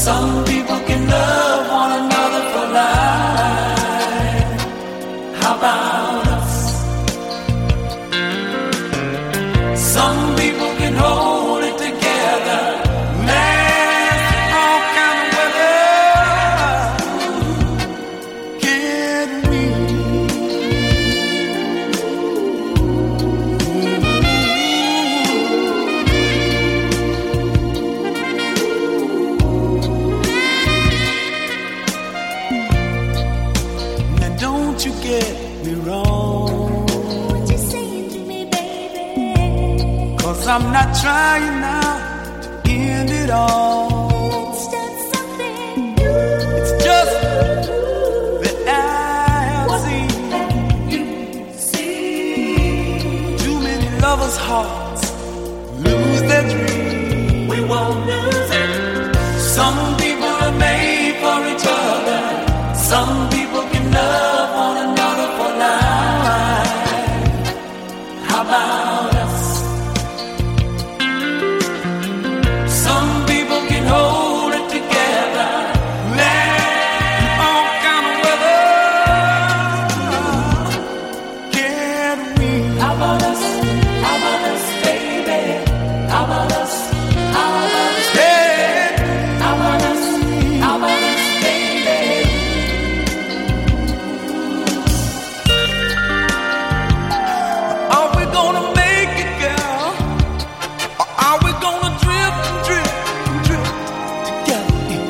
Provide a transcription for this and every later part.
Some people can love one another for life. How about us? Some people can hold it together, last all kind of weather. Can we? Now don't you get me wrong, What you saying to me, baby? 'cause I'm not trying now to end it all. Let's start something new. It's just that I have seen too many lovers' hearts lose their dreams. We won't lose it. Some people are made for each other. Some people can love one another for life. How about us? Some people can hold it together, land all kind of weather. Can we? How about us? How about us, baby? How about us? How about us, baby? How about us? How about us, baby? Are we gonna make it, girl? Or are we gonna drift and drift and drift together?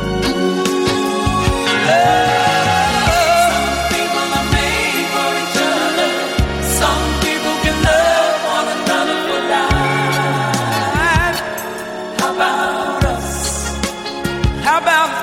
Some people are made for each other. Some people can love one another for life. How about us? How about